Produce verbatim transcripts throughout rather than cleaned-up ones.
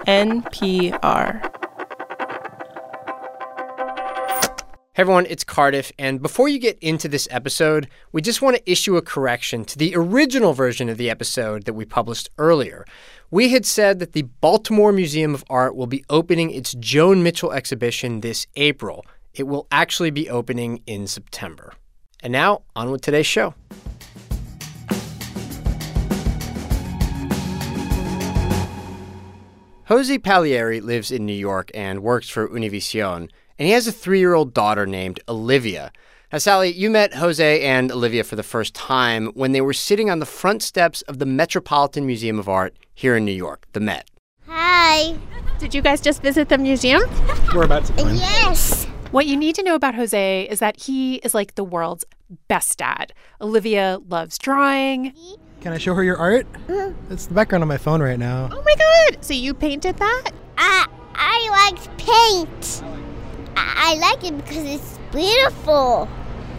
N P R. Hey everyone, it's Cardiff, and before you get into this episode, we just want to issue a correction to the original version of the episode that we published earlier. We had said that the Baltimore Museum of Art will be opening its Joan Mitchell exhibition this April. It will actually be opening in September. And now, on with today's show. Jose Palieri lives in New York and works for Univision, and he has a three-year-old daughter named Olivia. Now, Sally, you met Jose and Olivia for the first time when they were sitting on the front steps of the Metropolitan Museum of Art here in New York, the Met. Hi. Did you guys just visit the museum? We're about to join. Yes. What you need to know about Jose is that he is like the world's best dad. Olivia loves drawing. Can I show her your art? Mm-hmm. It's the background on my phone right now. Oh my God! So you painted that? I, I like paint. I, I like it because it's beautiful.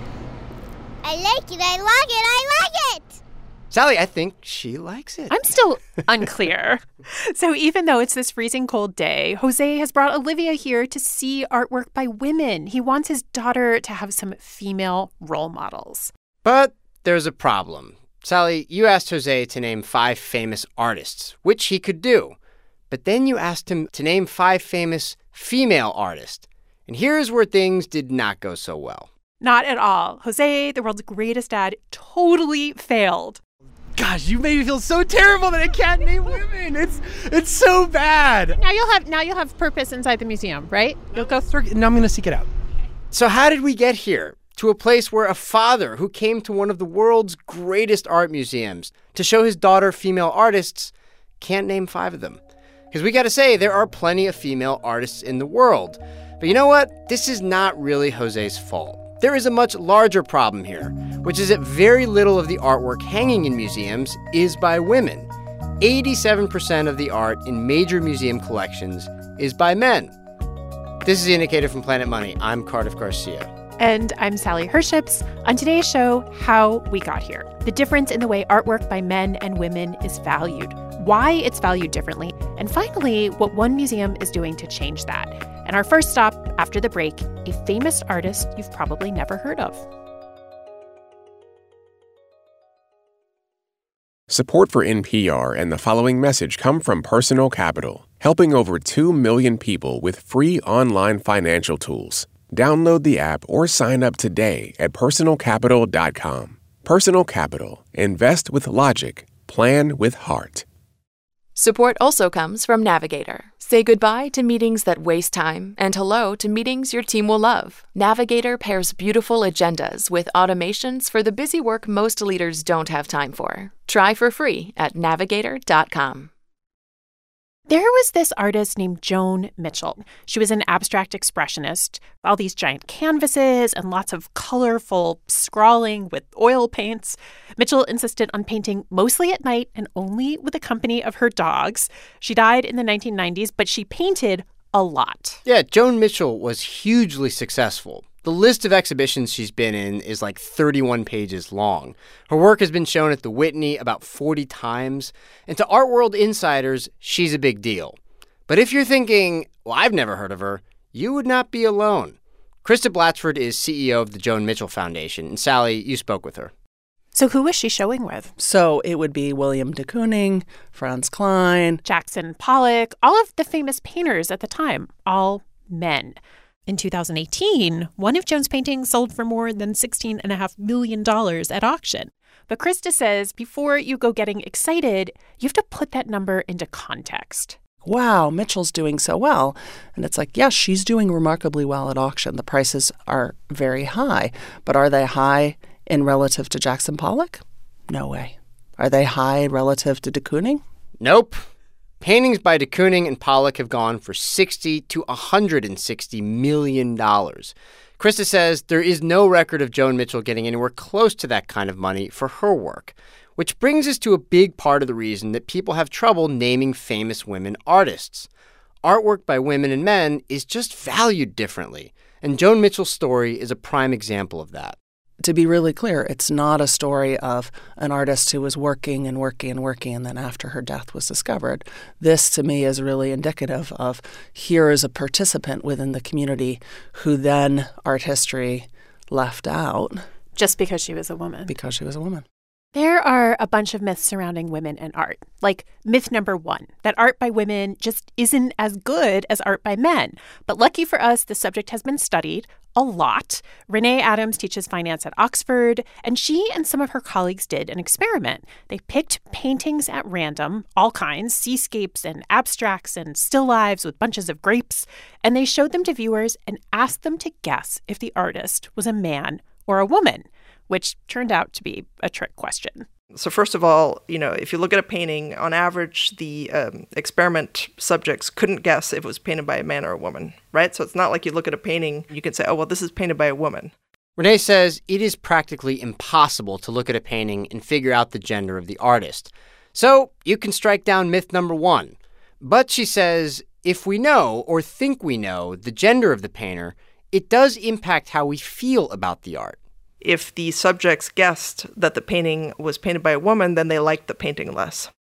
I like it, I like it, I like it! Sally, I think she likes it. I'm still unclear. So even though it's this freezing cold day, Jose has brought Olivia here to see artwork by women. He wants his daughter to have some female role models. But there's a problem. Sally, you asked Jose to name five famous artists, which he could do. But then you asked him to name five famous female artists. And here's where things did not go so well. Not at all. Jose, the world's greatest dad, totally failed. Gosh, you made me feel so terrible that I can't name women. It's it's so bad. Now you'll have now you'll have purpose inside the museum, right? You'll go through. Now I'm going to seek it out. So how did we get here? To a place where a father who came to one of the world's greatest art museums to show his daughter female artists can't name five of them. Because we got to say, there are plenty of female artists in the world. But you know what? This is not really Jose's fault. There is a much larger problem here, which is that very little of the artwork hanging in museums is by women. eighty-seven percent of the art in major museum collections is by men. This is The Indicator from Planet Money. I'm Cardiff Garcia. And I'm Sally Herships. On today's show, how we got here. The difference in the way artwork by men and women is valued. Why it's valued differently. And finally, what one museum is doing to change that. And our first stop after the break, a famous artist you've probably never heard of. Support for N P R and the following message come from Personal Capital, helping over two million people with free online financial tools. Download the app or sign up today at personal capital dot com. Personal Capital. Invest with logic. Plan with heart. Support also comes from Navigator. Say goodbye to meetings that waste time and hello to meetings your team will love. Navigator pairs beautiful agendas with automations for the busy work most leaders don't have time for. Try for free at navigator dot com. There was this artist named Joan Mitchell. She was an abstract expressionist, all these giant canvases and lots of colorful scrawling with oil paints. Mitchell insisted on painting mostly at night and only with the company of her dogs. She died in the nineteen nineties, but she painted a lot. Yeah, Joan Mitchell was hugely successful. The list of exhibitions she's been in is like thirty-one pages long. Her work has been shown at the Whitney about forty times, and to Art World insiders, she's a big deal. But if you're thinking, well, I've never heard of her, you would not be alone. Krista Blatchford is C E O of the Joan Mitchell Foundation, and Sally, you spoke with her. So who was she showing with? So it would be William de Kooning, Franz Klein, Jackson Pollock, all of the famous painters at the time, all men. In two thousand eighteen, one of Joan's paintings sold for more than sixteen point five million dollars at auction. But Krista says before you go getting excited, you have to put that number into context. Wow, Mitchell's doing so well. And it's like, yes, she's doing remarkably well at auction. The prices are very high. But are they high in relative to Jackson Pollock? No way. Are they high relative to de Kooning? Nope. Paintings by de Kooning and Pollock have gone for sixty to one hundred sixty million dollars. Krista says there is no record of Joan Mitchell getting anywhere close to that kind of money for her work, which brings us to a big part of the reason that people have trouble naming famous women artists. Artwork by women and men is just valued differently, and Joan Mitchell's story is a prime example of that. to be really clear, it's not a story of an artist who was working and working and working and then after her death was discovered. This, to me, is really indicative of here is a participant within the community who then art history left out. Just because she was a woman. Because she was a woman. There are a bunch of myths surrounding women and art. Like myth number one, that art by women just isn't as good as art by men. But lucky for us, the subject has been studied a lot. Renee Adams teaches finance at Oxford, and she and some of her colleagues did an experiment. They picked paintings at random, all kinds, seascapes and abstracts and still lives with bunches of grapes, and they showed them to viewers and asked them to guess if the artist was a man or a woman, which turned out to be a trick question. So first of all, you know, if you look at a painting, on average, the um, experiment subjects couldn't guess if it was painted by a man or a woman, right? So it's not like you look at a painting, you can say, oh, well, this is painted by a woman. Renee says it is practically impossible to look at a painting and figure out the gender of the artist. So you can strike down myth number one. But she says if we know or think we know the gender of the painter, it does impact how we feel about the art. If the subjects guessed that the painting was painted by a woman, then they liked the painting less.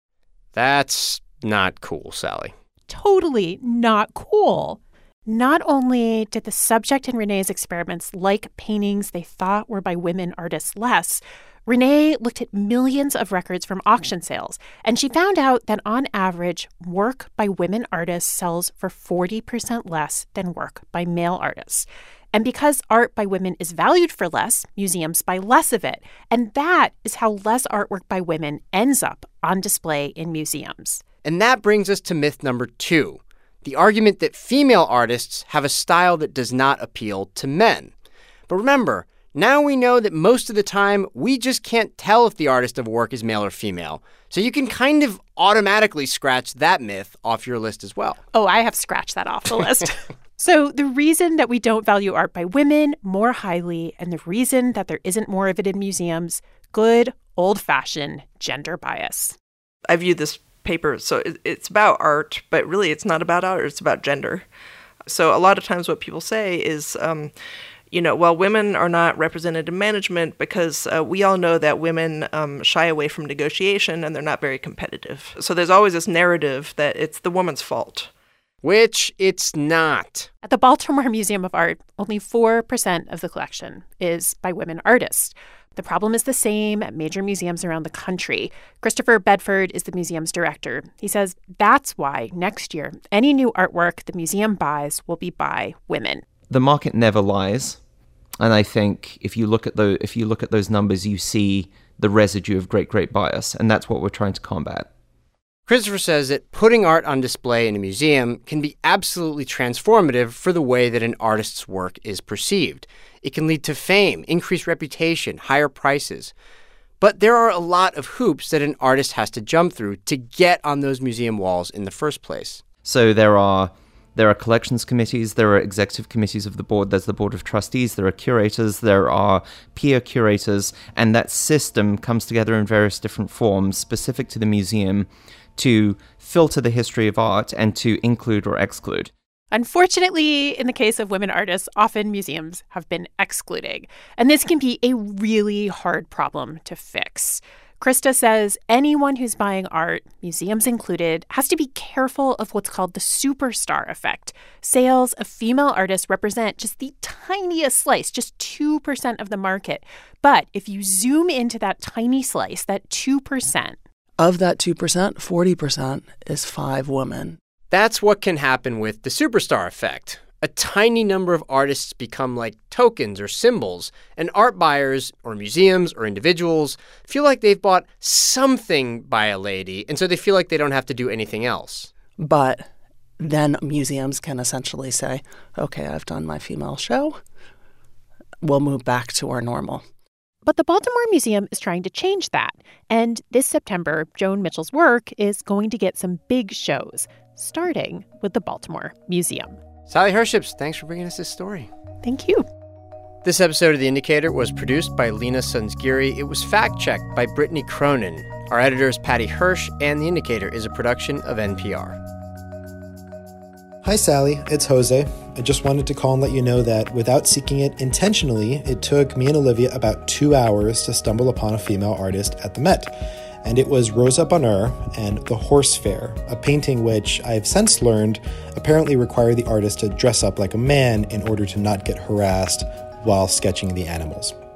That's not cool, Sally. Totally not cool. Not only did the subject in Renee's experiments like paintings they thought were by women artists less, Renee looked at millions of records from auction sales, and she found out that on average, work by women artists sells for forty percent less than work by male artists. And because art by women is valued for less, museums buy less of it. And that is how less artwork by women ends up on display in museums. And that brings us to myth number two, the argument that female artists have a style that does not appeal to men. But remember, now we know that most of the time, we just can't tell if the artist of a work is male or female. So you can kind of automatically scratch that myth off your list as well. Oh, I have scratched that off the list. So the reason that we don't value art by women more highly and the reason that there isn't more of it in museums, good old-fashioned gender bias. I view this paper, so it's about art, but really it's not about art, it's about gender. So a lot of times what people say is, um, you know, well, women are not represented in management because uh, we all know that women um, shy away from negotiation and they're not very competitive. So there's always this narrative that it's the woman's fault. Which it's not. At the Baltimore Museum of Art, only four percent of the collection is by women artists. The problem is the same at major museums around the country. Christopher Bedford is the museum's director. He says that's why next year, any new artwork the museum buys will be by women. The market never lies. And I think if you look at the if you look at those numbers, you see the residue of great, great bias. And that's what we're trying to combat. Christopher says that putting art on display in a museum can be absolutely transformative for the way that an artist's work is perceived. It can lead to fame, increased reputation, higher prices. But there are a lot of hoops that an artist has to jump through to get on those museum walls in the first place. So there are there are collections committees, there are executive committees of the board, there's the board of trustees, there are curators, there are peer curators, and that system comes together in various different forms specific to the museum to filter the history of art and to include or exclude. Unfortunately, in the case of women artists, often museums have been excluding. And this can be a really hard problem to fix. Krista says anyone who's buying art, museums included, has to be careful of what's called the superstar effect. Sales of female artists represent just the tiniest slice, just two percent of the market. But if you zoom into that tiny slice, that two percent, of that two percent, forty percent is five women. That's what can happen with the superstar effect. A tiny number of artists become like tokens or symbols, and art buyers or museums or individuals feel like they've bought something by a lady, and so they feel like they don't have to do anything else. But then museums can essentially say, okay, I've done my female show. We'll move back to our normal. But the Baltimore Museum is trying to change that. And this September, Joan Mitchell's work is going to get some big shows, starting with the Baltimore Museum. Sally Herships, thanks for bringing us this story. Thank you. This episode of The Indicator was produced by Lena Sunsgiri. It was fact-checked by Brittany Cronin. Our editor is Patty Hirsch, and The Indicator is a production of N P R. Hi, Sally. It's Jose. I just wanted to call and let you know that without seeking it intentionally, it took me and Olivia about two hours to stumble upon a female artist at the Met. And it was Rosa Bonheur and The Horse Fair, a painting which I've since learned apparently required the artist to dress up like a man in order to not get harassed while sketching the animals.